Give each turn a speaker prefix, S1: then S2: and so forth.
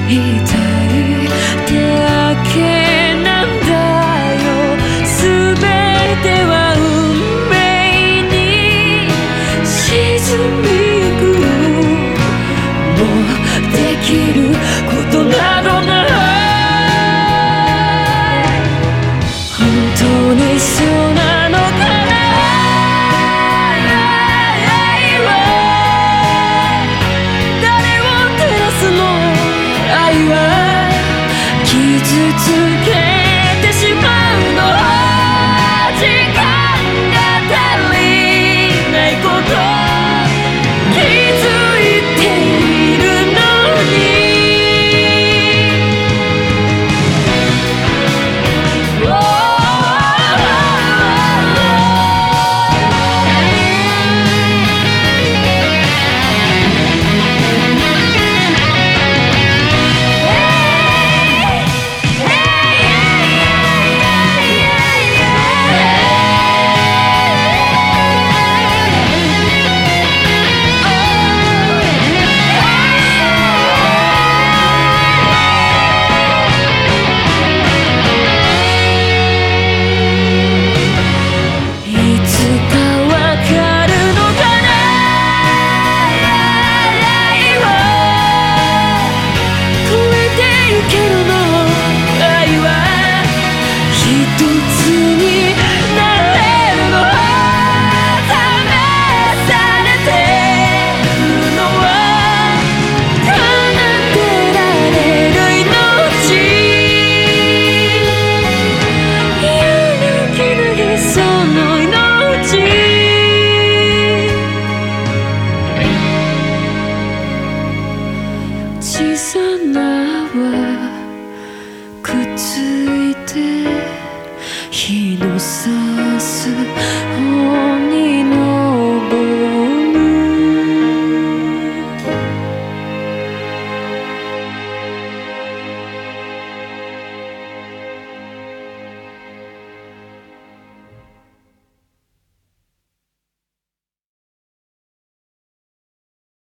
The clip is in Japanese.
S1: いたいだけなんだよ。すべては運命に沈みゆく。もうできることなどない。本当にそうなのかな。誰を照らすの愛は。傷つけてしまうの。時間が足りないこと気づいているのに。小さな泡くっついて日の差す